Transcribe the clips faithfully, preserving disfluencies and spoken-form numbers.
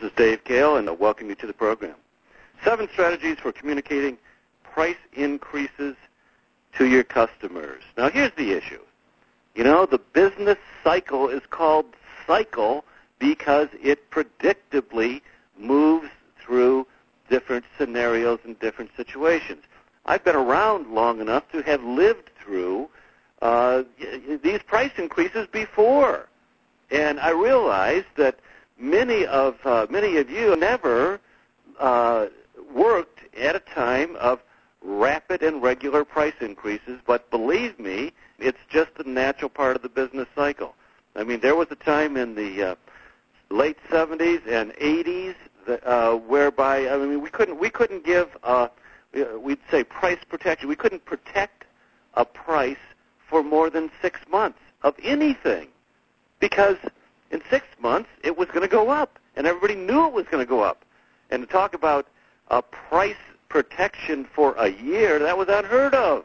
is Dave Kale, and I welcome you to the program. Seven strategies for communicating price increases to your customers. Now, here's the issue. You know, the business cycle is called cycle because it predictably moves through different scenarios and different situations. I've been around long enough to have lived through uh, these price increases before, and I realize that many of uh, many of you never uh, worked at a time of rapid and regular price increases, but believe me, it's just a natural part of the business cycle. I mean, there was a time in the uh, late seventies and eighties that, uh, whereby I mean we couldn't we couldn't give uh, we'd say price protection. We couldn't protect a price for more than six months of anything because in six months it was going to go up, and everybody knew it was going to go up. And to talk about a price protection for a year, that was unheard of.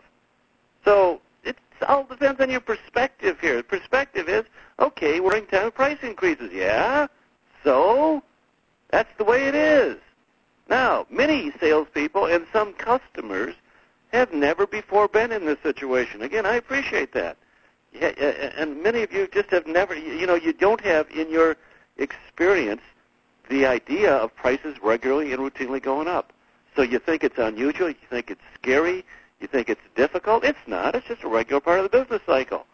So it all depends on your perspective here. The perspective is, okay, we're in time of price increases. Yeah, so that's the way it is. Now, many salespeople and some customers have never before been in this situation. Again, I appreciate that. Yeah, and many of you just have never, you know, you don't have in your experience the idea of prices regularly and routinely going up. So you think it's unusual, you think it's scary, you think it's difficult. It's not. It's just a regular part of the business cycle.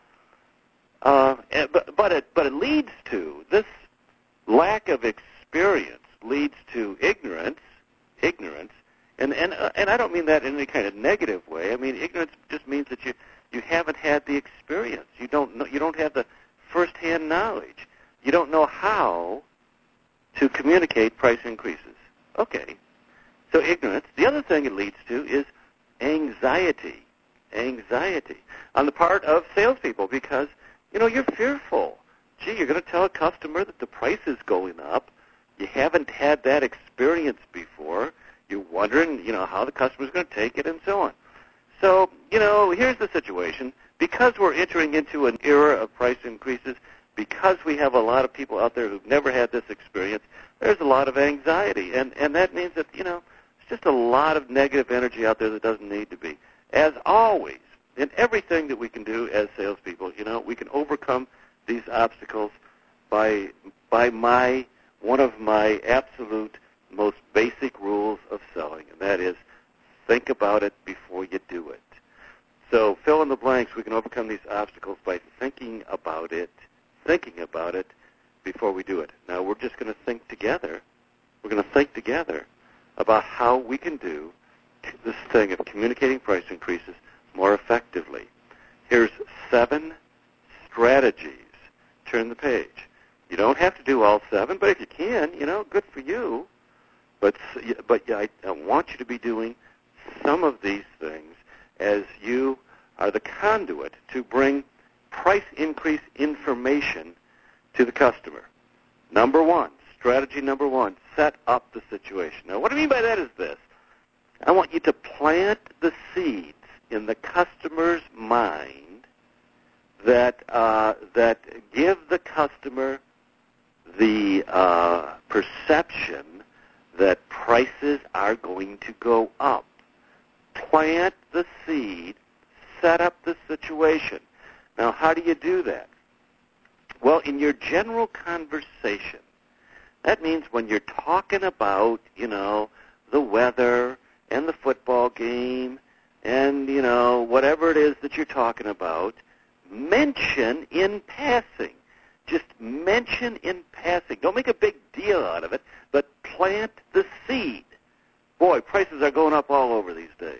Uh, but, but, it, but it leads to, this lack of experience leads to ignorance, ignorance, and, and, uh, and I don't mean that in any kind of negative way. I mean, ignorance just means that you, you haven't had the experience. You don't know, you don't have the first-hand knowledge. You don't know how to communicate price increases. Okay. So ignorance. The other thing it leads to is anxiety. Anxiety on the part of salespeople because, you know, you're fearful. Gee, you're going to tell a customer that the price is going up. You haven't had that experience before. You're wondering, you know, how the customer's going to take it and so on. So, you know, here's the situation. Because we're entering into an era of price increases, because we have a lot of people out there who've never had this experience, there's a lot of anxiety. And, and that means that, you know, it's just a lot of negative energy out there that doesn't need to be. As always, in everything that we can do as salespeople, you know, we can overcome these obstacles by by my one of my absolute most basic rules of selling, and that is think about it before you do it. So fill in the blanks. We can overcome these obstacles by thinking about it, thinking about it before we do it. Now, we're just going to think together. We're going to think together about how we can do this thing of communicating price increases more effectively. Here's seven strategies. Turn the page. You don't have to do all seven, but if you can, you know, good for you. But but I, I want you to be doing some of these things as you are the conduit to bring price increase information to the customer. Number one, strategy number one, set up the situation. Now, what I mean by that is this. I want you to plant the seeds in the customer's mind that uh, that give the customer the uh, perception that prices are going to go up. Plant the seed, set up the situation. Now, how do you do that? Well, in your general conversation, that means when you're talking about, you know, the weather and the football game and, you know, whatever it is that you're talking about, mention in passing. Just mention in passing. Don't make a big deal out of it, but plant the seed. Boy, prices are going up all over these days.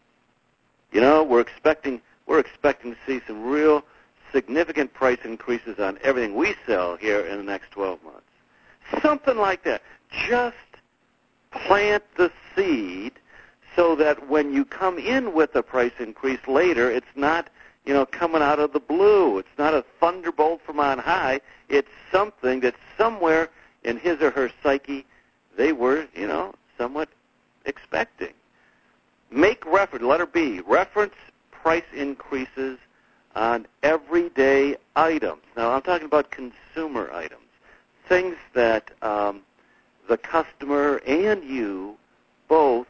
You know, we're expecting we're expecting to see some real significant price increases on everything we sell here in the next twelve months. Something like that. Just plant the seed so that when you come in with a price increase later, it's not, you know, coming out of the blue. It's not a thunderbolt from on high. It's something that somewhere in his or her psyche they were, you know, somewhat expecting. Make reference, letter B, reference price increases on everyday items. Now, I'm talking about consumer items, things that um, the customer and you both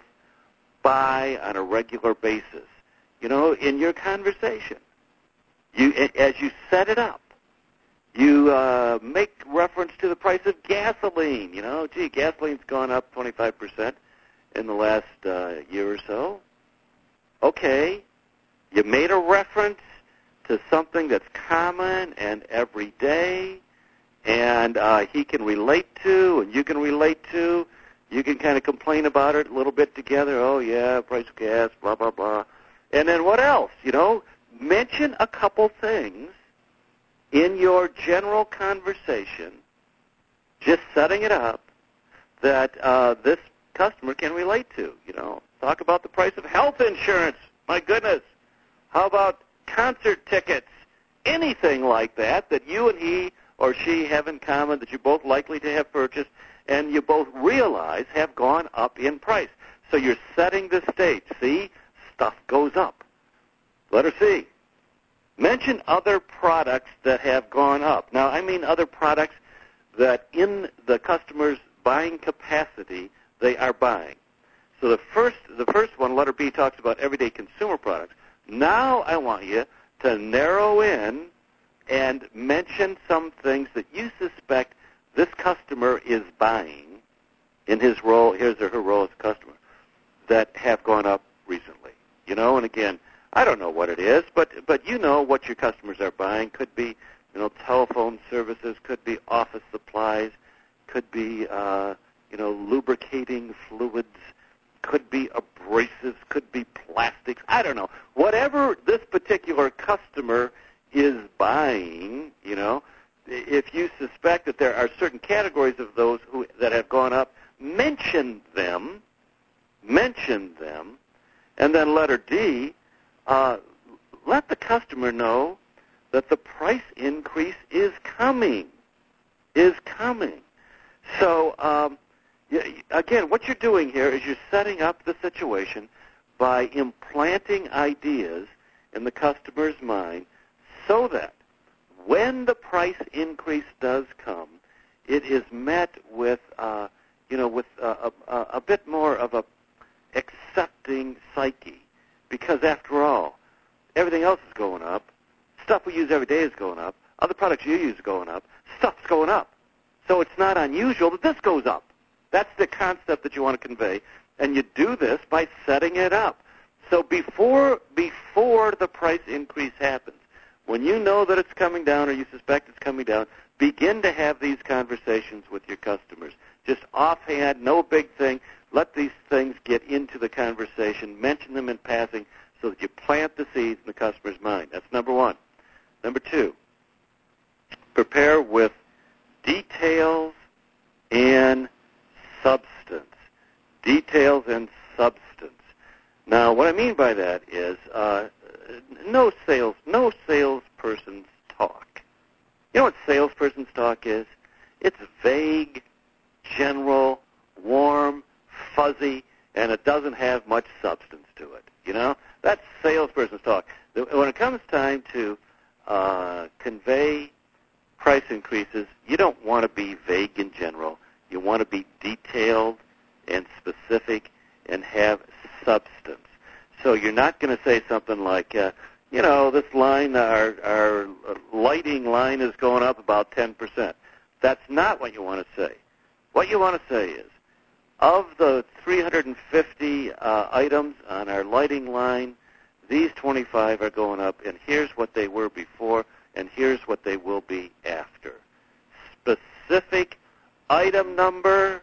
buy on a regular basis. You know, in your conversation, you as you set it up, you uh, make reference to the price of gasoline. You know, gee, gasoline's gone up twenty-five percent in the last uh, year or so. Okay, you made a reference to something that's common and everyday, and uh, he can relate to, and you can relate to. You can kind of complain about it a little bit together. Oh, yeah, price of gas, blah, blah, blah. And then what else? You know, mention a couple things in your general conversation, just setting it up, that uh, this customer can relate to. You know, talk about the price of health insurance. My goodness. How about concert tickets? Anything like that that you and he or she have in common that you're both likely to have purchased and you both realize have gone up in price. So you're setting the stage. See? Stuff goes up. Letter C. Mention other products that have gone up. Now, I mean other products that in the customer's buying capacity they are buying. So the first, the first one, letter B, talks about everyday consumer products. Now I want you to narrow in and mention some things that you suspect this customer is buying in his role, his or her role as a customer, that have gone up recently. You know, and again, I don't know what it is, but but you know what your customers are buying. Could be, you know, telephone services, could be office supplies, could be, uh, you know, lubricating fluids, could be abrasives, could be plastics. I don't know. Whatever this particular customer is buying, you know, if you suspect that there are certain categories of those who that have gone up, mention them, mention them, and then letter D, uh, let the customer know that the price increase is coming, is coming. So, um, again, what you're doing here is you're setting up the situation by implanting ideas in the customer's mind so that when the price increase does come, it is met with, uh, you know, with a, a, a bit more of a accepting psyche, because after all, everything else is going up. Stuff we use every day is going up. Other products you use are going up. Stuff's going up. So it's not unusual that this goes up. That's the concept that you want to convey, and you do this by setting it up. So before before the price increase happens, when you know that it's coming down or you suspect it's coming down, begin to have these conversations with your customers. Just offhand, no big thing. Let these things get into the conversation. Mention them in passing so that you plant the seeds in the customer's mind. That's number one. Number two, prepare with details and substance. Details and substance. Now, what I mean by that is uh, no sales, no salesperson's talk. You know what salesperson's talk is? It's vague, general, warm, fuzzy, and it doesn't have much substance to it. You know, that's salesperson's talk. When it comes time to uh, convey price increases, you don't want to be vague and general. You want to be detailed and specific and have substance. So you're not going to say something like, uh, you know, this line, our, our lighting line is going up about ten percent. That's not what you want to say. What you want to say is, of the three hundred fifty uh, items on our lighting line, these twenty-five are going up, and here's what they were before, and here's what they will be after. Specific item number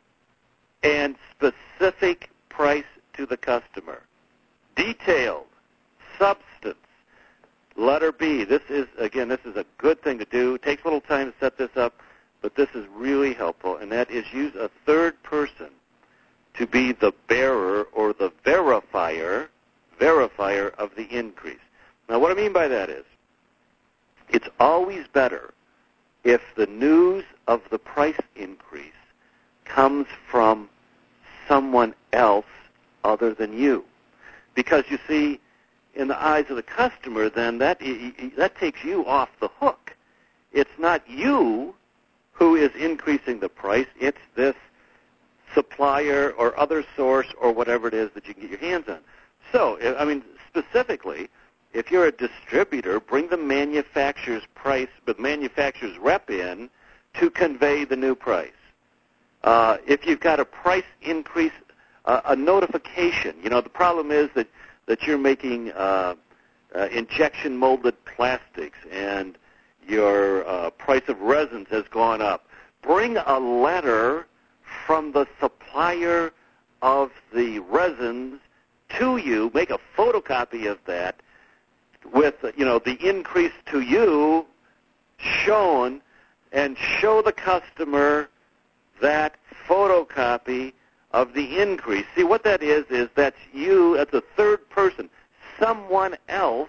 and specific price to the customer. Detailed, substance. Letter B. This is, again, this is a good thing to do. It takes a little time to set this up, but this is really helpful, and that is use a third person to be the bearer or the verifier, verifier of the increase. Now, what I mean by that is, it's always better if the news of the price increase comes from someone else other than you. Because, you see, in the eyes of the customer, then that that takes you off the hook. It's not you who is increasing the price. It's this supplier or other source or whatever it is that you can get your hands on. So, I mean, specifically, if you're a distributor, bring the manufacturer's price, the manufacturer's rep in to convey the new price. Uh, if you've got a price increase, uh, a notification, you know, the problem is that, that you're making uh, uh, injection molded plastics and your uh, price of resins has gone up. Bring a letter from the supplier of the resins to you, make a photocopy of that with, you know, the increase to you shown, and show the customer that photocopy of the increase. See, what that is, is that's you as a third person, someone else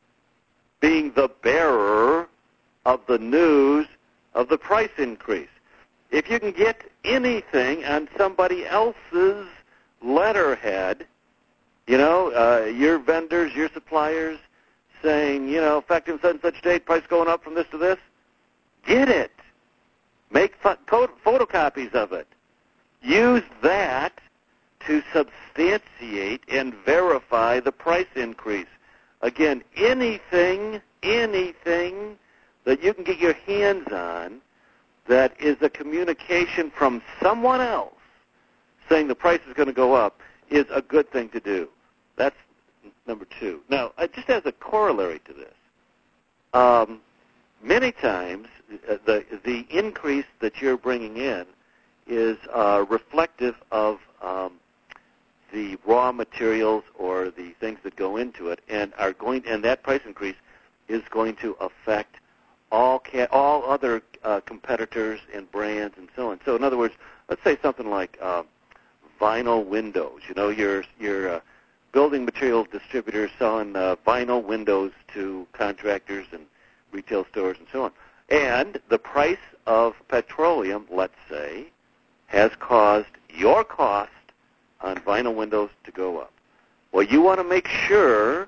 being the bearer of the news of the price increase. If you can get anything on somebody else's letterhead, you know, uh, your vendors, your suppliers saying, you know, effective such and such date, price going up from this to this, get it. Make pho- photocopies of it. Use that to substantiate and verify the price increase. Again, anything, anything that you can get your hands on that is a communication from someone else saying the price is going to go up is a good thing to do. That's number two. Now, uh, just as a corollary to this, um, many times uh, the the increase that you're bringing in is uh, reflective of um, the raw materials or the things that go into it, and are going, and that price increase is going to affect all ca- all other uh, competitors and brands and so on. So, in other words, let's say something like uh, vinyl windows. You know, your your uh, building materials distributors selling uh, vinyl windows to contractors and retail stores and so on. And the price of petroleum, let's say, has caused your cost on vinyl windows to go up. Well, you want to make sure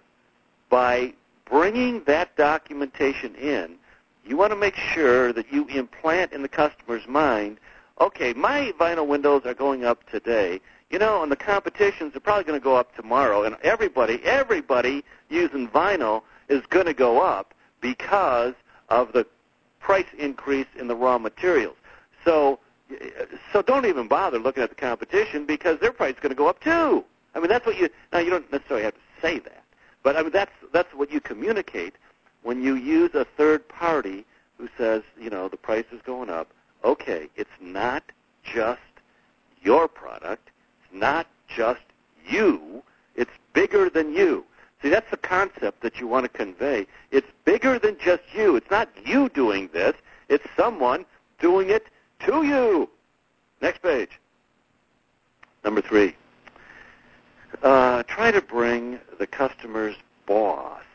by bringing that documentation in, you want to make sure that you implant in the customer's mind, okay, my vinyl windows are going up today. You know, and the competitions are probably going to go up tomorrow, and everybody, everybody using vinyl is going to go up because of the price increase in the raw materials. So, so don't even bother looking at the competition because their price is going to go up too. I mean, that's what you. Now, you don't necessarily have to say that, but I mean, that's that's what you communicate when you use a third party who says, you know, the price is going up. Okay, it's not just your product. Not just you, it's bigger than you. See, that's the concept that you want to convey. It's bigger than just you. It's not you doing this. It's someone doing it to you. Next page. Number three. Uh, try to bring the customer's boss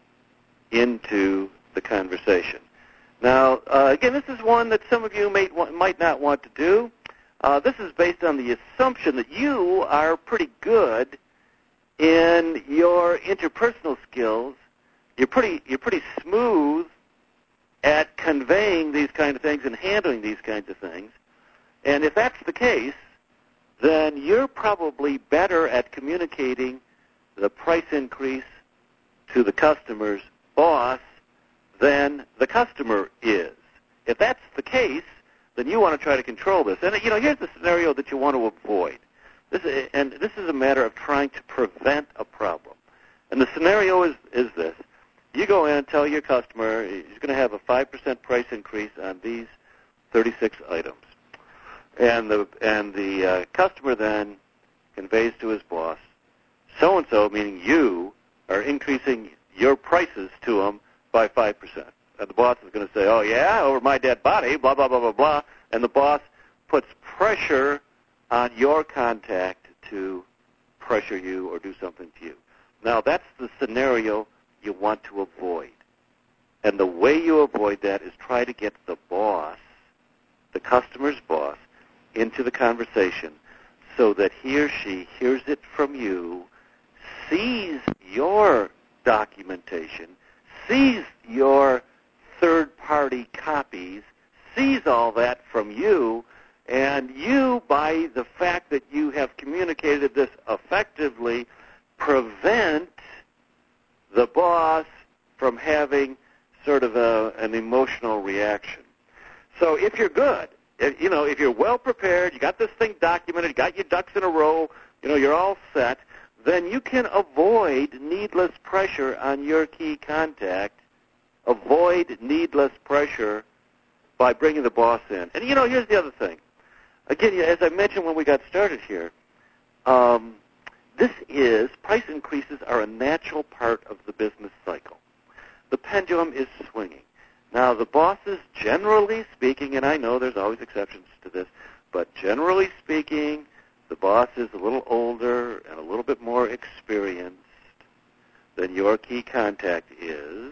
into the conversation. Now, uh, again, this is one that some of you may, might not want to do. Uh, this is based on the assumption that you are pretty good in your interpersonal skills. You're pretty, you're pretty smooth at conveying these kind of things and handling these kinds of things. And if that's the case, then you're probably better at communicating the price increase to the customer's boss than the customer is. If that's the case, then you want to try to control this. And, you know, here's the scenario that you want to avoid. This is, and this is a matter of trying to prevent a problem. And the scenario is, is this. You go in and tell your customer he's going to have a five percent price increase on these thirty-six items. And the, and the uh, customer then conveys to his boss, so-and-so, meaning you, are increasing your prices to him by five percent. And the boss is going to say, oh, yeah, over my dead body, blah, blah, blah, blah, blah. And the boss puts pressure on your contact to pressure you or do something to you. Now, that's the scenario you want to avoid. And the way you avoid that is try to get the boss, the customer's boss, into the conversation so that he or she hears it from you, sees your documentation, sees your third-party copies, sees all that from you, And you, by the fact that you have communicated this effectively, prevent the boss from having sort of a, an emotional reaction. So if you're good, if, you know, if you're well prepared, you got this thing documented, you got your ducks in a row, you know, you're all set, then you can avoid needless pressure on your key contact, avoid needless pressure by bringing the boss in. And, you know, here's the other thing. Again, as I mentioned when we got started here, um, this is, price increases are a natural part of the business cycle. The pendulum is swinging. Now, the bosses, generally speaking, and I know there's always exceptions to this, but generally speaking, the boss is a little older and a little bit more experienced than your key contact is,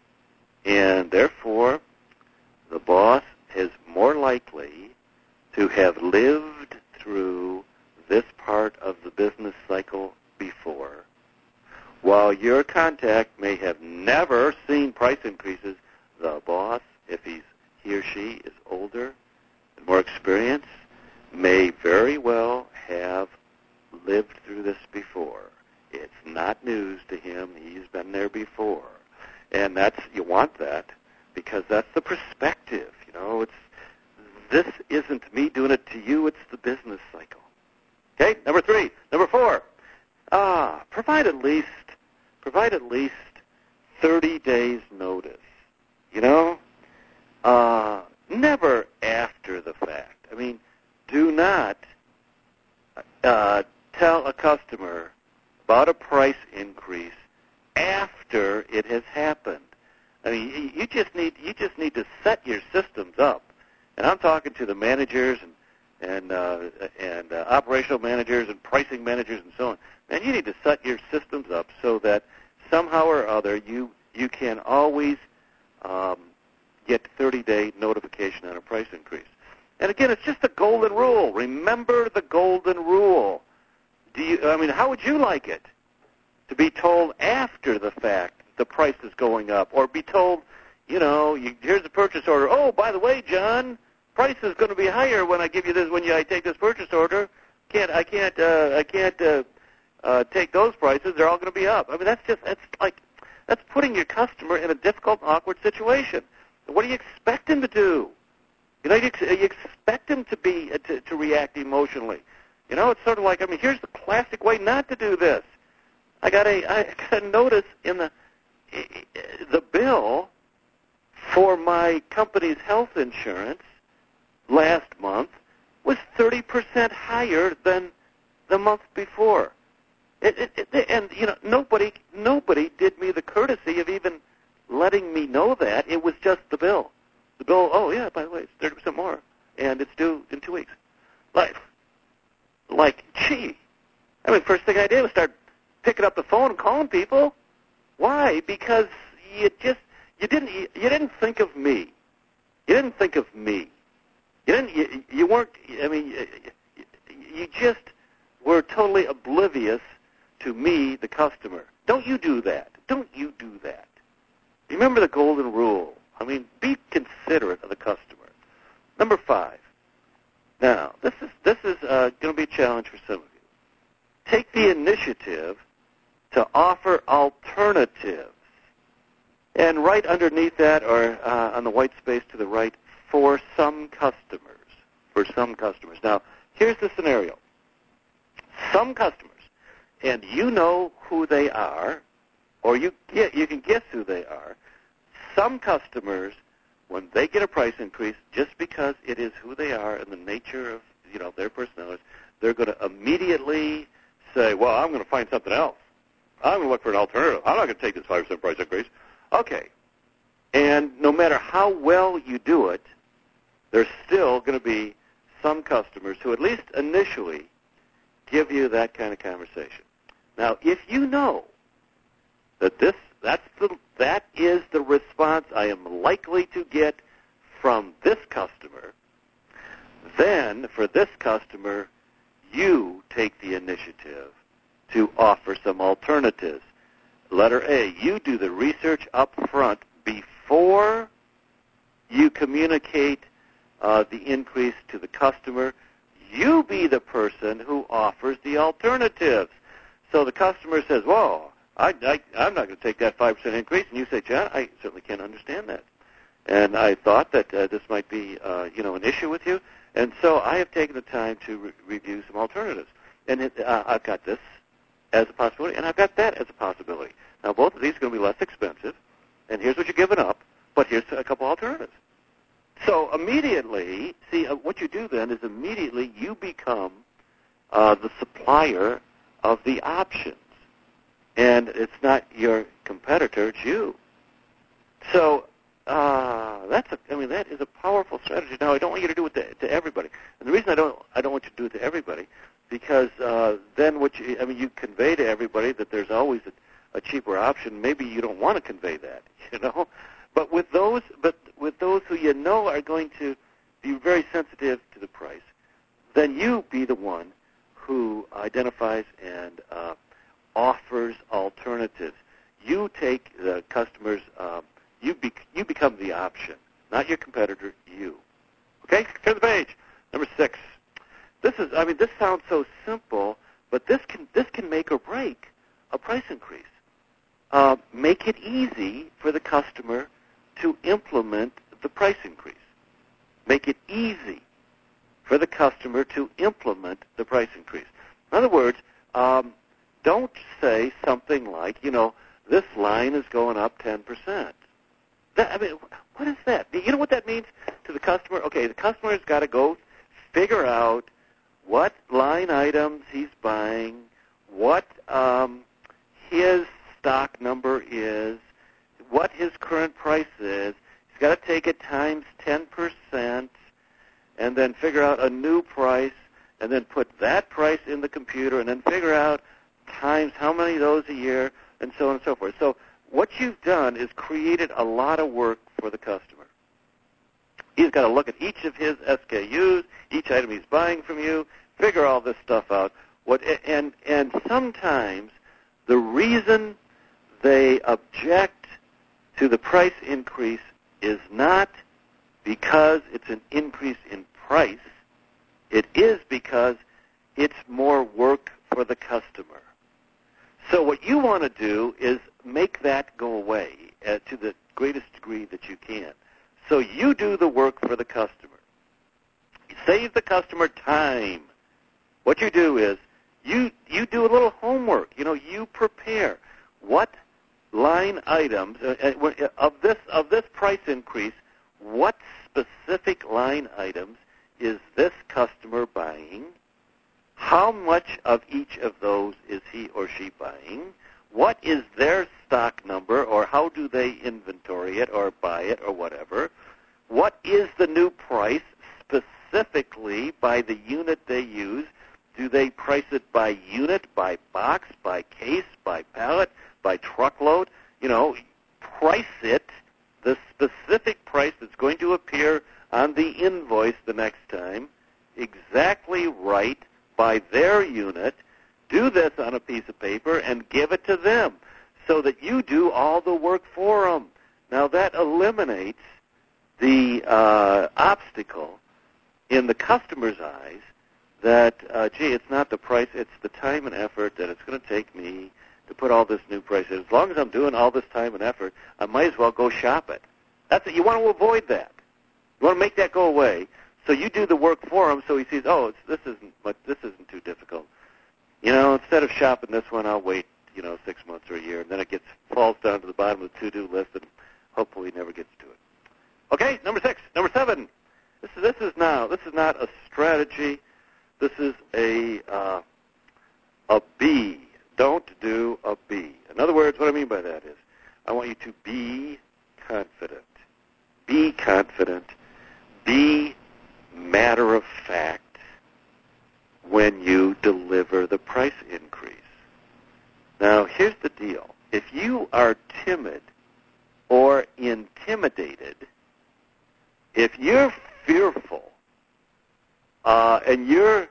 and therefore, the boss is more likely to have lived through this part of the business cycle before, while your contact may have never seen price increases. The boss, if he's he or she is older and more experienced, may very well have lived through this before. It's not news to him. He's been there before. And that's, you want that because that's the perspective. You know, it's, this isn't me doing it to you, it's the business cycle. Okay, number three. Number four, ah, provide at least, provide at least thirty days notice. You know, uh, never after the fact. I mean, do not uh, tell a customer about a price increase after it has happened. I mean, you just need you just need to set your systems up. And I'm talking to the managers and and uh, and uh, operational managers and pricing managers and so on. And you need to set your systems up so that somehow or other you you can always um, get thirty-day notification on a price increase. And again, it's just a golden rule. Remember the golden rule. Do you? I mean, how would you like it to be told after the fact the price is going up, or be told, you know, you, here's a purchase order. Oh, by the way, John, price is going to be higher when I give you this. When you, I take this purchase order, can't I can't uh, I can't uh, uh, take those prices. They're all going to be up. I mean, that's just that's like that's putting your customer in a difficult, awkward situation. What do you expect him to do? You know, you, ex- you expect him to be uh, to, to react emotionally. You know, it's sort of like, I mean, here's the classic way not to do this. I got a I got a notice in the the bill for my company's health insurance last month was thirty percent higher than the month before. It, it, it, and you know, nobody nobody did me the courtesy of even letting me know that. It was just the bill. The bill. Oh yeah, by the way, it's thirty percent more, and it's due in two weeks. Like, like, gee. I mean, first thing I did was start picking up the phone and calling people. Why? Because you just you didn't you, you didn't think of me. You didn't think of me. You didn't. You, you weren't. I mean, you, you just were totally oblivious to me, the customer. Don't you do that. Don't you do that. Remember the golden rule. I mean, be considerate of the customer. Number five. Now, this is this is uh, going to be a challenge for some of you. Take the initiative to offer alternatives. And right underneath that, or uh, on the white space to the right, for some customers. For some customers. Now, here's the scenario. Some customers, and you know who they are, or you get, you can guess who they are. Some customers, when they get a price increase, just because it is who they are and the nature of, you know, their personalities, they're going to immediately say, well, I'm going to find something else. I'm going to look for an alternative. I'm not going to take this five percent price increase. Okay. And no matter how well you do it, there's still going to be some customers who at least initially give you that kind of conversation. Now, if you know that this that's the that is the response I am likely to get from this customer, then for this customer, you take the initiative to offer some alternatives. Letter A, you do the research up front before you communicate uh, the increase to the customer. You be the person who offers the alternatives. So the customer says, "Whoa, I, I, I'm not going to take that five percent increase." And you say, "John, I certainly can't understand that. And I thought that uh, this might be, uh, you know, an issue with you. And so I have taken the time to re- review some alternatives. And it, uh, I've got this as a possibility, and I've got that as a possibility. Now, both of these are going to be less expensive, and here's what you're giving up, but here's a couple alternatives." So immediately, see, uh, what you do then is immediately you become uh, the supplier of the options. And it's not your competitor, it's you. So uh, that's a, I mean, that is a powerful strategy. Now, I don't want you to do it to, to everybody. And the reason I don't I don't want you to do it to everybody, because uh, then what you, I mean, you convey to everybody that there's always a, a cheaper option. Maybe you don't want to convey that, you know. But with those, but with those who you know are going to be very sensitive to the price, then you be the one who identifies and uh, offers alternatives. You take the customers. Uh, you be, you become the option, not your competitor. You. Okay. Turn the page. Number six. This is. I mean, this sounds so simple, but this can this can make or break a price increase. Uh, make it easy for the customer to implement the price increase. Make it easy for the customer to implement the price increase. In other words, um, don't say something like, you know, this line is going up ten percent. That, I mean, what is that? You know what that means to the customer? Okay, the customer has got to go figure out what line items he's buying, what um, his stock number is, what his current price is. He's got to take it times ten percent and then figure out a new price and then put that price in the computer and then figure out times how many of those a year and so on and so forth. So what you've done is created a lot of work for the customer. He's got to look at each of his S K Us, each item he's buying from you, figure all this stuff out. What and and sometimes the reason they object to the price increase is not because it's an increase in price. It is because it's more work for the customer. So what you want to do is make that go away uh, to the greatest degree that you can. So you do the work for the customer. You save the customer time. What you do is you you do a little homework. You know, you prepare what line items uh, of this of this price increase. What specific line items is this customer buying? How much of each of those is he or she buying? What is their stock number, or how do they inventory it or buy it or whatever? What is the new price specifically by the unit they use? Do they price it by unit, by box, by case, by pallet, by truckload? You know, price it, the specific price that's going to appear on the invoice the next time, exactly right by their unit. Do this on a piece of paper and give it to them so that you do all the work for them. Now that eliminates the uh, obstacle in the customer's eyes that, uh, gee, it's not the price, it's the time and effort that it's going to take me to put all this new price in. As long as I'm doing all this time and effort, I might as well go shop it. That's it. You want to avoid that. You want to make that go away. So you do the work for him so he sees, oh, it's, this isn't but this isn't too difficult. You know, instead of shopping this one, I'll wait, you know, six months or a year, and then it gets falls down to the bottom of the to-do list and hopefully never gets to it. Okay, number six. Number seven. This is, this is now, this is not a strategy. This is a, uh, a B. Don't do a B. In other words, what I mean by that is I want you to be confident. Be confident. Be matter of fact when you deliver the price increase. Now, here's the deal. If you are timid or intimidated, if you're fearful uh, and you're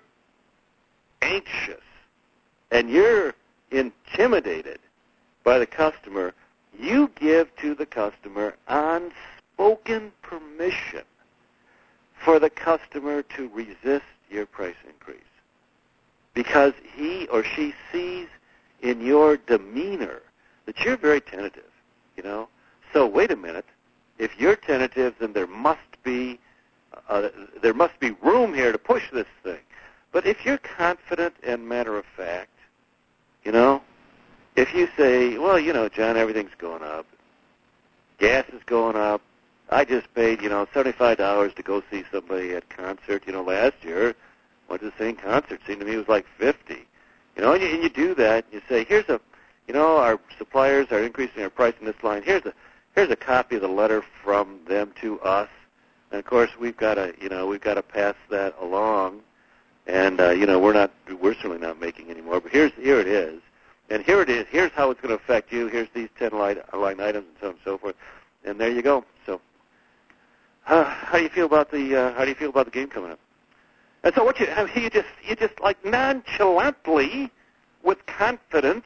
anxious and you're intimidated by the customer, you give to the customer unspoken permission for the customer to resist your price increase because he or she sees in your demeanor that you're very tentative, you know. So wait a minute. If you're tentative, then there must be uh, there must be room here to push this thing. But if you're confident and matter of fact, you know, if you say, well, you know, John, everything's going up. Gas is going up. I just paid, you know, seventy-five dollars to go see somebody at concert, you know, last year. Went to the same concert. Seemed to me it was like fifty. You know, and you, and you do that. You say, here's a, you know, our suppliers are increasing our price in this line. Here's a, here's a copy of the letter from them to us. And of course, we've got to, you know, we've got to pass that along. And uh, you know, we're not, we're certainly not making any more. But here's, here it is. And here it is. Here's how it's going to affect you. Here's these ten line, line items and so on and so forth. And there you go. So, uh, how do you feel about the uh, how do you feel about the game coming up? And so, what you you just you just like nonchalantly, with confidence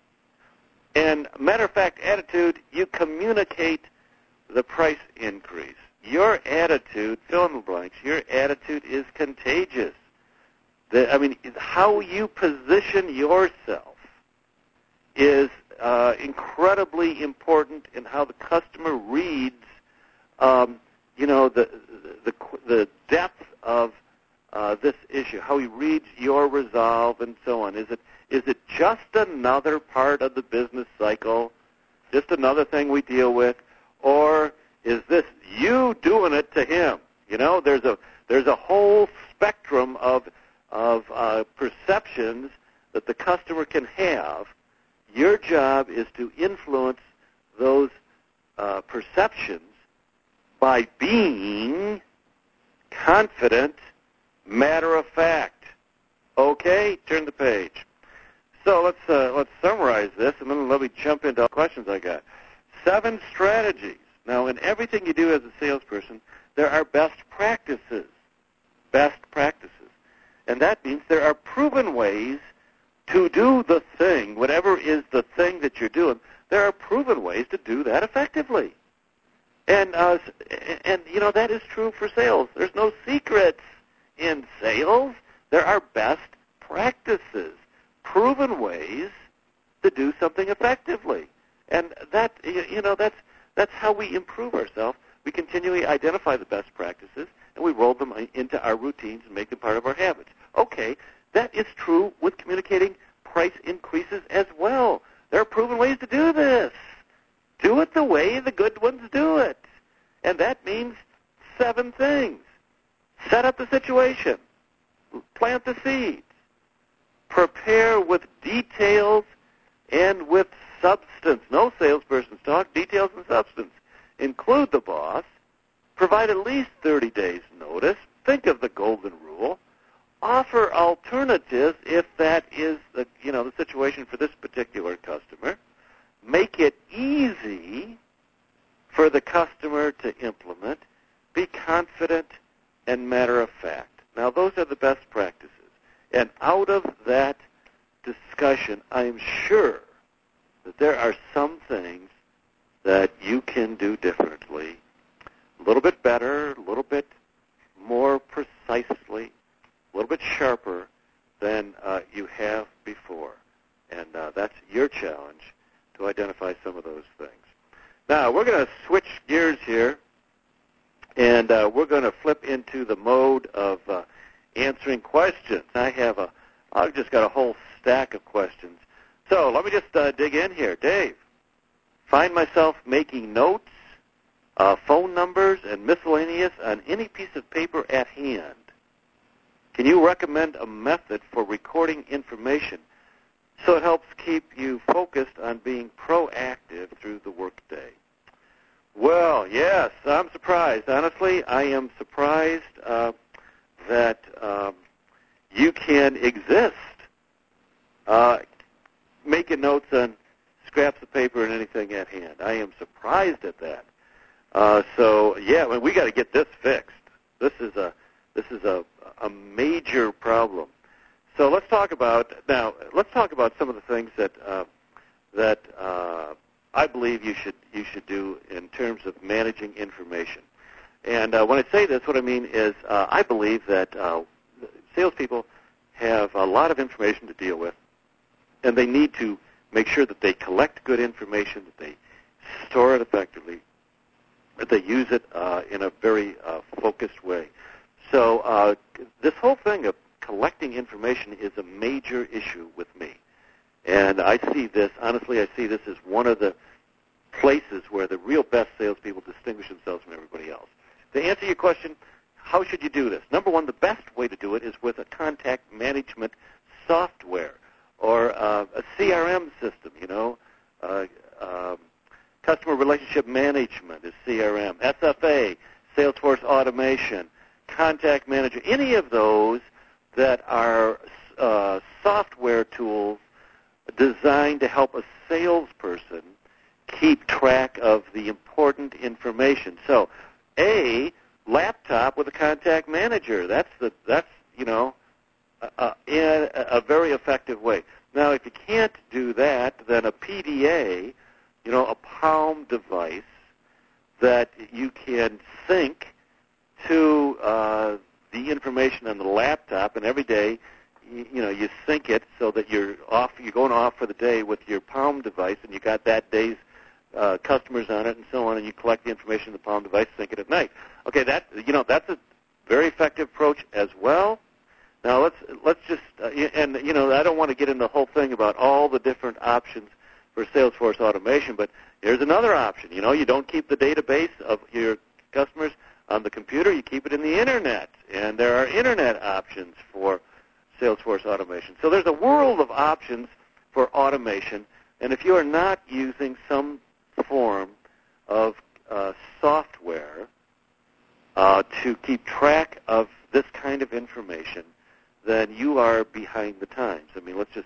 and matter of fact attitude, you communicate the price increase. Your attitude, fill in the blanks. Your attitude is contagious. The, I mean, how you position yourself is uh, incredibly important in how the customer reads, um, you know, the, the the depth of uh, this issue, how he reads your resolve and so on. Is it is it just another part of the business cycle, just another thing we deal with, or is this you doing it to him? You know, there's a there's a whole spectrum of of uh, perceptions that the customer can have. Your job is to influence those uh, perceptions by being confident, matter of fact. Okay, turn the page. So let's uh, let's summarize this, and then let me jump into all the questions I got. Seven strategies. Now, in everything you do as a salesperson, there are best practices. Best practices. And that means there are proven ways to do the thing, whatever is the thing that you're doing. There are proven ways to do that effectively. And, uh, and you know, that is true for sales. There's no secrets in sales. There are best practices, proven ways to do something effectively. And that, you know, that's that's how we improve ourselves. We continually identify the best practices, and we roll them into our routines and make them part of our habits. Okay, that is true with communicating price increases as well. There are proven ways to do this. Do it the way the good ones do it. And that means seven things. Set up the situation. Plant the seeds. Prepare with details and with substance. No salesperson's talk. Details and substance. Include the boss. Provide at least thirty days notice. Think of the golden rule. Offer alternatives if that is the, you know, the situation for this particular customer. Make it easy for the customer to implement. Be confident and matter of fact. Now, those are the best practices. And out of that discussion, I am sure that there are some things that you can do differently, a little bit better, a little bit more precisely, a little bit sharper than uh, you have before. And uh, that's your challenge, to identify some of those things. Now, we're going to switch gears here, and uh, we're going to flip into the mode of uh, answering questions. I have a, I've just got a whole stack of questions. So let me just uh, dig in here. Dave, find myself making notes, uh, phone numbers, and miscellaneous on any piece of paper at hand. Can you recommend a method for recording information so it helps keep you focused on being proactive through the workday? Well, yes, I'm surprised. Honestly, I am surprised uh, that um, you can exist uh, making notes on scraps of paper and anything at hand. I am surprised at that. Uh, so, yeah, I mean, we got to get this fixed. This is a this is a a major problem. So let's talk about now. Let's talk about some of the things that uh, that uh, I believe you should you should do in terms of managing information. And uh, when I say this, what I mean is uh, I believe that uh, salespeople have a lot of information to deal with, and they need to make sure that they collect good information, that they store it effectively, that they use it uh, in a very uh, focused way. So uh, this whole thing of collecting information is a major issue with me. And I see this, honestly, I see this as one of the places where the real best salespeople distinguish themselves from everybody else. To answer your question, how should you do this? Number one, the best way to do it is with a contact management software or uh, a C R M system, you know. Uh, um, customer relationship management is C R M. S F A, Salesforce Automation, Contact Manager, any of those that are uh, software tools designed to help a salesperson keep track of the important information. So, a laptop with a contact manager. That's the that's you know uh, in a, a very effective way. Now, if you can't do that, then a P D A, you know, a Palm device that you can sync to uh, the information on the laptop, and every day, you, you know, you sync it so that you're off. You're going off for the day with your Palm device, and you got that day's uh, customers on it, and so on, and you collect the information in the Palm device, sync it at night. Okay, that you know, that's a very effective approach as well. Now let's let's just uh, and you know, I don't want to get into the whole thing about all the different options for Salesforce automation, but here's another option. You know, you don't keep the database of your customers on the computer, you keep it in the Internet, and there are Internet options for Salesforce automation. So there's a world of options for automation, and if you are not using some form of uh, software uh, to keep track of this kind of information, then you are behind the times. I mean, let's just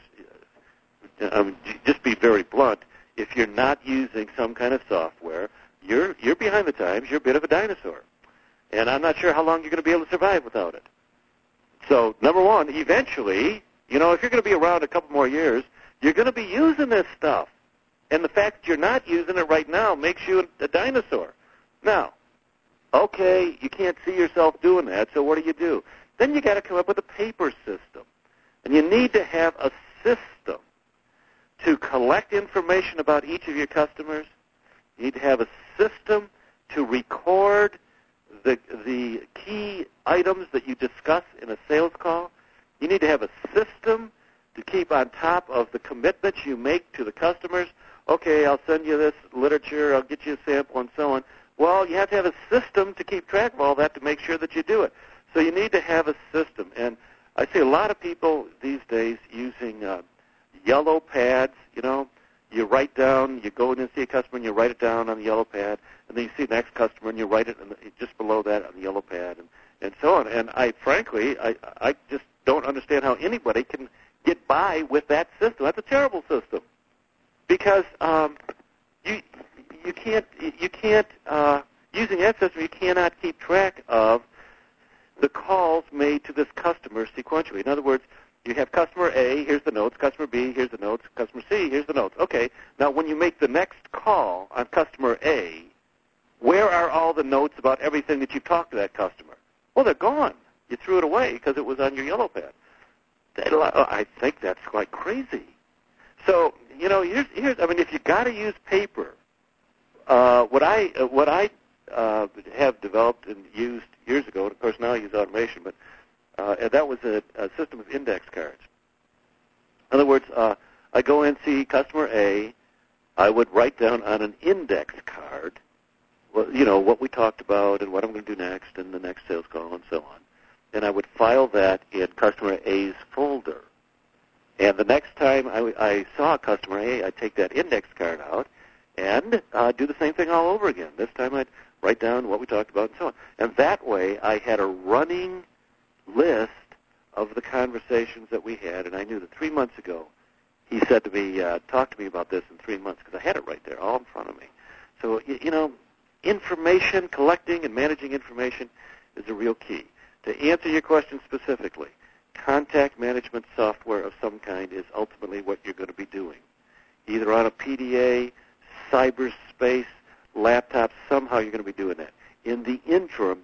I mean, just be very blunt. If you're not using some kind of software, you're you're behind the times. You're a bit of a dinosaur, and I'm not sure how long you're going to be able to survive without it. So, number one, eventually, you know, if you're going to be around a couple more years, you're going to be using this stuff, and the fact that you're not using it right now makes you a, a dinosaur. Now, okay, you can't see yourself doing that, so what do you do? Then you got to come up with a paper system, and you need to have a system to collect information about each of your customers. You need to have a system to record the the key items that you discuss in a sales call. You need to have a system to keep on top of the commitments you make to the customers. Okay, I'll send you this literature, I'll get you a sample, and so on. Well, you have to have a system to keep track of all that to make sure that you do it. So you need to have a system. And I see a lot of people these days using uh, yellow pads, you know. You write down, you go in and see a customer and you write it down on the yellow pad, and then you see the next customer and you write it in the, just below that on the yellow pad, and, and so on. And I, frankly, I, I just don't understand how anybody can get by with that system. That's a terrible system, because um, you you can't you can't uh, using that system, you cannot keep track of the calls made to this customer sequentially. In other words, you have customer A, here's the notes, customer B, here's the notes, customer C, here's the notes. Okay, now when you make the next call on customer A, where are all the notes about everything that you've talked to that customer? Well, they're gone. You threw it away because it was on your yellow pad. I think that's quite crazy. So, you know, here's, here's I mean, if you got to use paper, uh, what I uh, what I uh, have developed and used years ago, and of course now I use automation, but Uh, and that was a, a system of index cards. In other words, uh, I go in, see customer A. I would write down on an index card, well, you know, what we talked about and what I'm going to do next and the next sales call and so on. And I would file that in customer A's folder. And the next time I, I saw customer A, I'd take that index card out and uh, do the same thing all over again. This time I'd write down what we talked about and so on. And that way I had a running list of the conversations that we had, and I knew that three months ago he said to me, uh, talk to me about this in three months, because I had it right there, all in front of me. So, you, you know, information, collecting and managing information is a real key. To answer your question specifically, contact management software of some kind is ultimately what you're going to be doing. Either on a P D A, cyberspace, laptop, somehow you're going to be doing that. In the interim,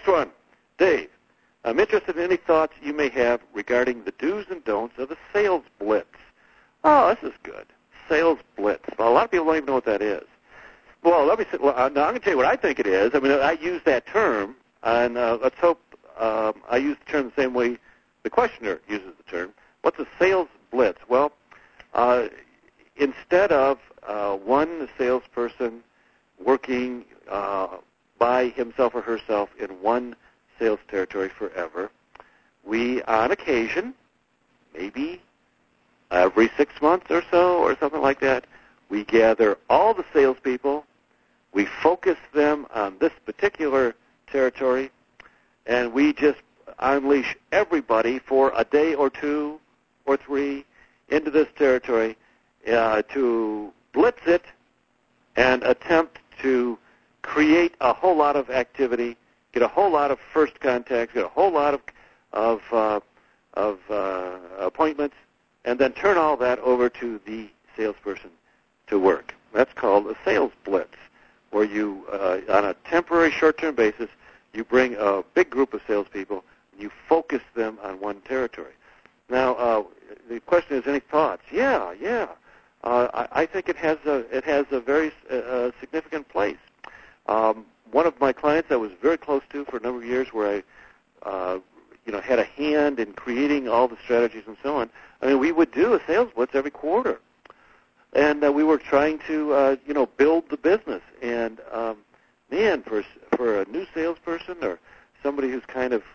Next one, Dave. I'm interested in any thoughts you may have regarding the do's and don'ts of a sales blitz. Oh, this is good. Sales blitz. Well, a lot of people don't even know what that is. Well, let me say, well, I'm going to tell you what I think it is. I mean, I use that term, and uh, let's hope um, I use the term the same way the questioner uses the term. What's a sales blitz? Well, uh, instead of uh, one salesperson working uh, by himself or herself in one sales territory forever, we, on occasion, maybe every six months or so or something like that, we gather all the salespeople, we focus them on this particular territory, and we just unleash everybody for a day or two or three into this territory uh, to blitz it and attempt to create a whole lot of activity, get a whole lot of first contacts, get a whole lot of of, uh, of uh, appointments, and then turn all that over to the salesperson to work. That's called a sales blitz, where you, uh, on a temporary short-term basis, you bring a big group of salespeople and you focus them on one territory. Now, uh, the question is, any thoughts? Yeah, yeah. Uh, I, I think it has a it has a very uh, significant place. Um, one of my clients I was very close to for a number of years, where I, uh, you know, had a hand in creating all the strategies and so on. I mean, we would do a sales blitz every quarter, and uh, we were trying to, uh, you know, build the business. And um, man, for for a new salesperson or somebody who's kind of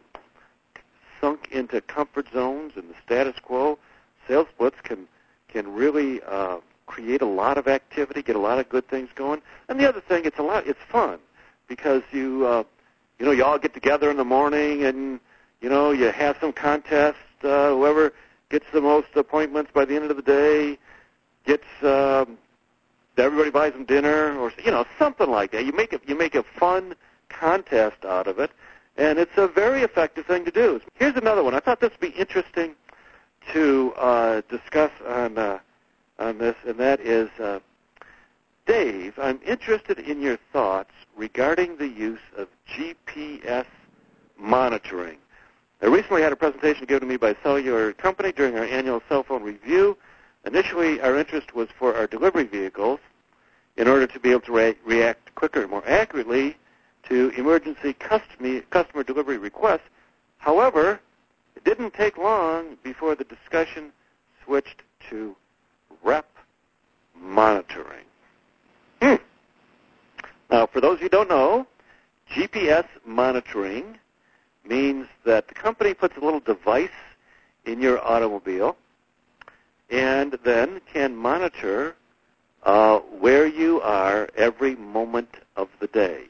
sunk into comfort zones and the status quo, sales blitz can can really uh, create a lot of activity, get a lot of good things going. And the other thing, it's a lot, it's fun because you, uh, you know, you all get together in the morning and you know you have some contest. Uh, whoever gets the most appointments by the end of the day gets. Um, everybody buys them dinner, or you know, something like that. You make it. You make a fun contest out of it, and it's a very effective thing to do. Here's another one. I thought this would be interesting to uh, discuss on uh, on this, and that is, uh, Dave, I'm interested in your thoughts regarding the use of G P S monitoring. I recently had a presentation given to me by a cellular company during our annual cell phone review. Initially, our interest was for our delivery vehicles in order to be able to re- react quicker and more accurately to emergency customer, customer delivery requests. However, it didn't take long before the discussion switched to rep monitoring. Hmm. Now, for those who don't know, G P S monitoring means that the company puts a little device in your automobile and then can monitor uh, where you are every moment of the day.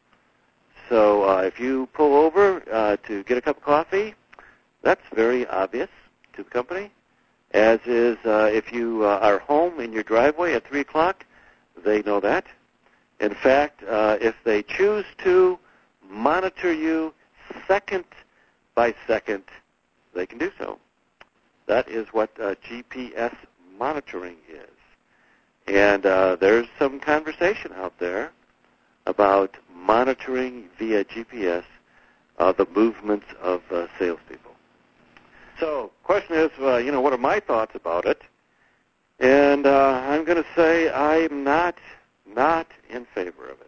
So uh, if you pull over uh, to get a cup of coffee, that's very obvious to the company, as is uh, if you uh, are home in your driveway at three o'clock, they know that. In fact, uh, if they choose to monitor you second by second, they can do so. That is what uh, G P S monitoring is. And uh, there's some conversation out there about monitoring via G P S uh, the movements of uh, salespeople. So, question is, uh, you know, what are my thoughts about it? And uh, I'm going to say I'm not not in favor of it.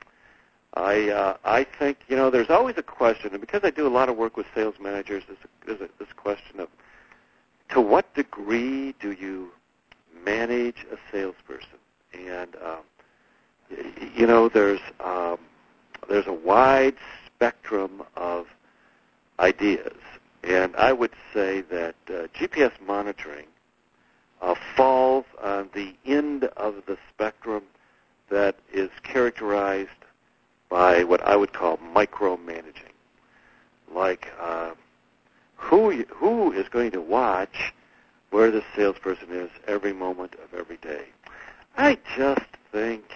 I uh, I think, you know, there's always a question, and because I do a lot of work with sales managers, there's, a, there's a, this question of to what degree do you manage a salesperson? And um, y- you know, there's um, there's a wide spectrum of ideas, and I would say that uh, G P S monitoring uh, falls on the end of the spectrum that is characterized by what I would call micromanaging. Like, uh, who who is going to watch where the salesperson is every moment of every day? I just think,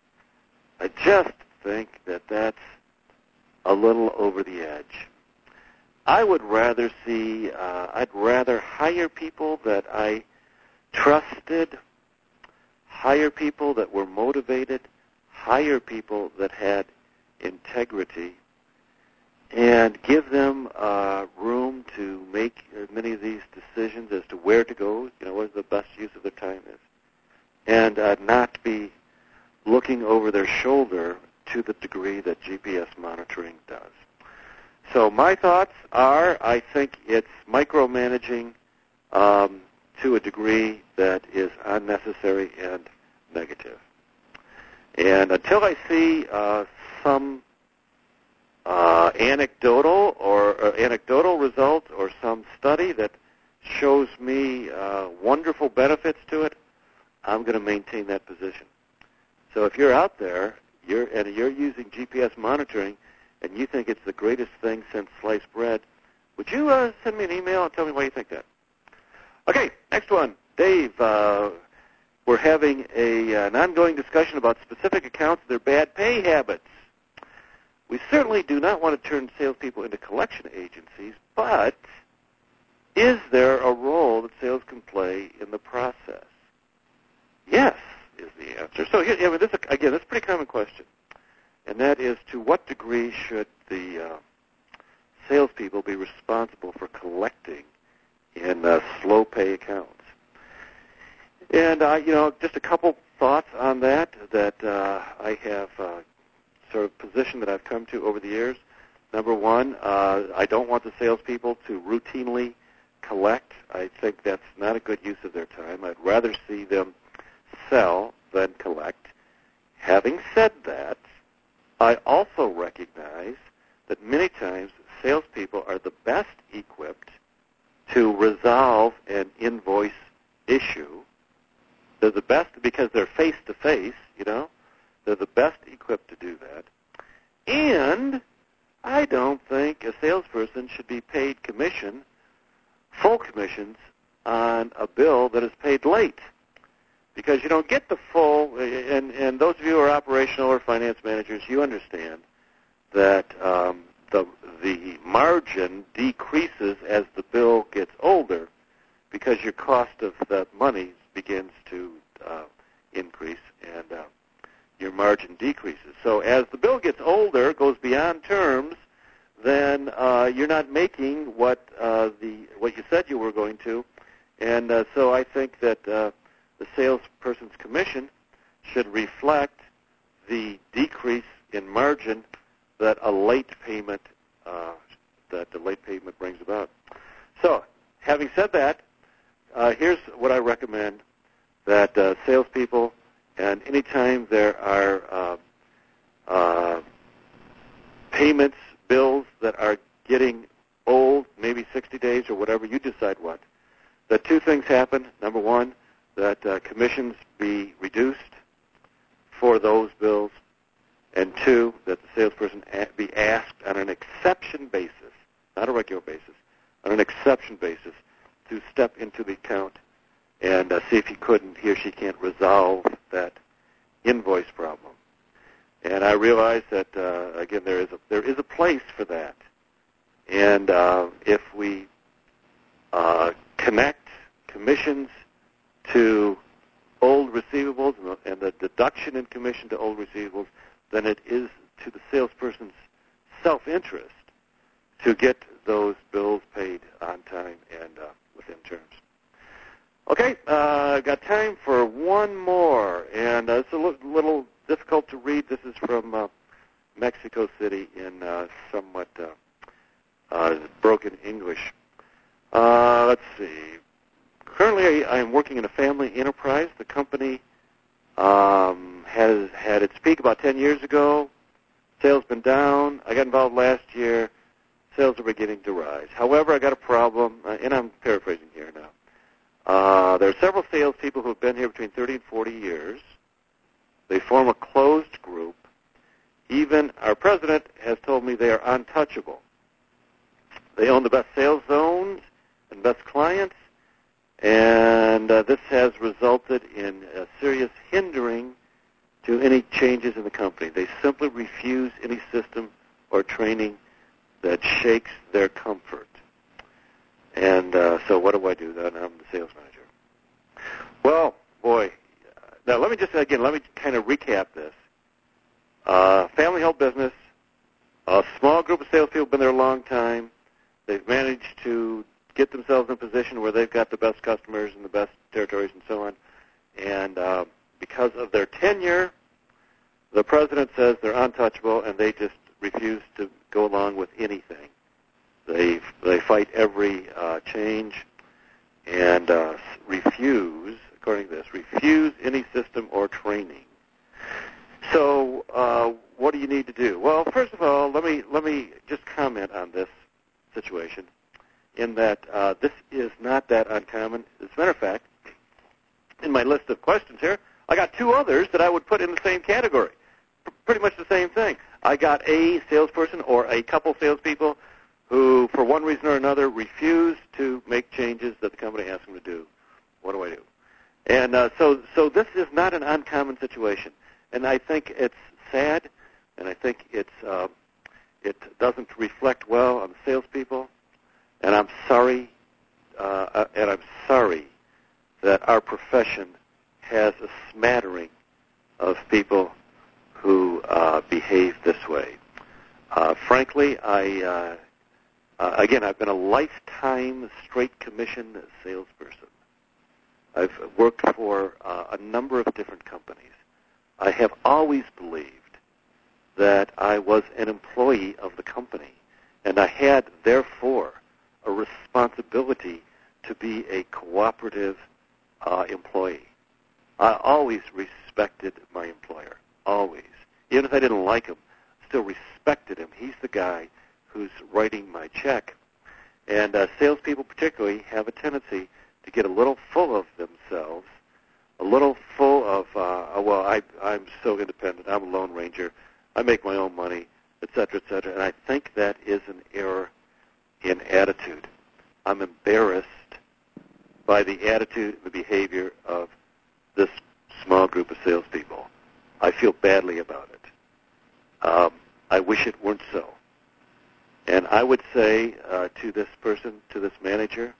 I just think that that's a little over the edge. I would rather see, uh, I'd rather hire people that I trusted, hire people that were motivated, hire people that had integrity, and give them uh, room to make many of these decisions as to where to go, you know, what the best use of their time is, and uh, not be looking over their shoulder to the degree that G P S monitoring does. So my thoughts are, I think it's micromanaging um, to a degree that is unnecessary and negative. And until I see uh, some uh, anecdotal or, or anecdotal result or some study that shows me uh, wonderful benefits to it, I'm going to maintain that position. So if you're out there you're, and you're using G P S monitoring and you think it's the greatest thing since sliced bread, would you uh, send me an email and tell me why you think that? Okay, next one. Dave, uh, we're having a, an ongoing discussion about specific accounts and their bad pay habits. We certainly do not want to turn salespeople into collection agencies, but is there a role that sales can play in the process? Yes, is the answer. So here, yeah, this, again, this is a pretty common question, and that is, to what degree should the uh, salespeople be responsible for collecting in uh, slow pay accounts? And, uh, you know, just a couple thoughts on that that uh, I have uh, sort of position that I've come to over the years. Number one, uh, I don't want the salespeople to routinely collect. I think that's not a good use of their time. I'd rather see them sell than collect. Having said that, I also recognize that many times salespeople are the best equipped to resolve an invoice issue. They're the best because they're face-to-face, you know. They're the best equipped to do that. And I don't think a salesperson should be paid commission, full commissions, on a bill that is paid late. Because you don't get the full, and, and those of you who are operational or finance managers, you understand that um, the, the margin decreases as the bill gets older because your cost of that money begins to uh, increase and uh, your margin decreases. So as the bill gets older, goes beyond terms, then uh, you're not making what uh, the what you said you were going to. And uh, so I think that uh, the salesperson's commission should reflect the decrease in margin that a late payment uh, that the late payment brings about. So, having said that, uh, here's what I recommend: that uh, salespeople, and anytime there are uh, uh, payments, bills that are getting old, maybe sixty days or whatever, you decide what, that two things happen. Number one, that uh, commissions be reduced for those bills, and two, that the salesperson be asked on an exception basis, not a regular basis, on an exception basis, to step into the account and uh, see if he couldn't, he or she can't resolve that invoice problem. And I realize that, uh, again, there is a, there is a place for that. And uh, if we uh, connect commissions to old receivables and the deduction in commission to old receivables, then it is to the salesperson's self-interest to get those bills paid on time and uh, within terms. Okay, uh, got time for one more, and uh, it's a l- little difficult to read. This is from uh, Mexico City in uh, somewhat uh, uh, broken English. Uh, let's see. Currently, I am working in a family enterprise. The company um, has had its peak about ten years ago. Sales been down. I got involved last year. Sales are beginning to rise. However, I got a problem, uh, and I'm paraphrasing here now. Uh, there are several salespeople who have been here between thirty and forty years. They form a closed group. Even our president has told me they are untouchable. They own the best sales zones and best clients, and uh, this has resulted in a serious hindering to any changes in the company. They simply refuse any system or training that shakes their comfort. And uh, so what do I do then? I'm the sales manager. Well, boy, now let me just, again, let me kind of recap this. Uh, family-held business, a small group of salespeople have been there a long time. They've managed to get themselves in a position where they've got the best customers and the best territories and so on. And uh, because of their tenure, the president says they're untouchable, and they just refuse to go along with anything. They they fight every uh, change and uh, refuse, according to this, refuse any system or training. So uh, what do you need to do? Well, first of all, let me let me just comment on this situation in that uh, this is not that uncommon. As a matter of fact, in my list of questions here, I got two others that I would put in the same category. P- pretty much the same thing. I got a salesperson or a couple salespeople who, for one reason or another, refuse to make changes that the company asks them to do. What do I do? And uh, so, so this is not an uncommon situation, and I think it's sad, and I think it's uh, it doesn't reflect well on the salespeople. And I'm sorry, uh, and I'm sorry that our profession has a smattering of people who uh, behave this way. Uh, frankly, I uh, uh, again, I've been a lifetime straight commission salesperson. I've worked for uh, a number of different companies. I have always believed that I was an employee of the company, and I had, therefore, a responsibility to be a cooperative uh, employee. I always respected my employer, always. Even if I didn't like him, still respected him. He's the guy who's writing my check. And uh, salespeople particularly have a tendency to get a little full of themselves, a little full of, uh, well, I, I'm so independent, I'm a Lone Ranger, I make my own money, et cetera, et cetera. And I think that is an error in attitude. I'm embarrassed by the attitude and the behavior of this small group of salespeople. I feel badly about it. Um, I wish it weren't so. And I would say uh, to this person, to this manager,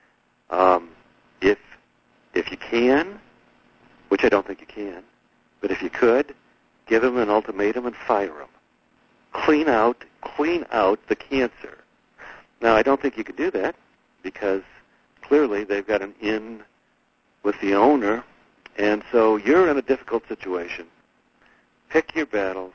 um, if if you can, which I don't think you can, but if you could, give him an ultimatum and fire him. Clean out, clean out the cancer. Now, I don't think you can do that because clearly they've got an in with the owner, and so you're in a difficult situation. Pick your battles.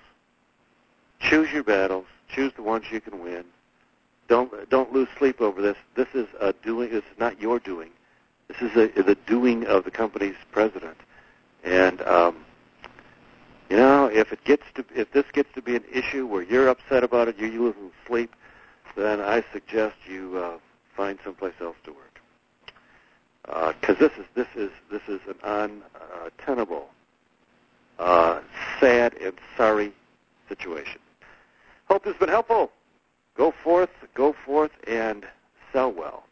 Choose your battles. Choose the ones you can win. Don't don't lose sleep over this. This is a doing. This is not your doing. This is a, the doing of the company's president. And um, you know, if it gets to if this gets to be an issue where you're upset about it, you're losing sleep, then I suggest you uh, find someplace else to work. Because uh, this is this is this is an untenable, uh, sad and sorry situation. Hope this has been helpful. Go forth, go forth, and sell well.